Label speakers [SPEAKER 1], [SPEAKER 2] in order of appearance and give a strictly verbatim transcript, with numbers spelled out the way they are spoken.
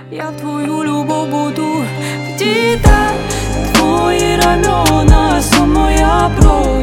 [SPEAKER 1] Я в твою любов буду вдіти, твої рамена, сон моя про.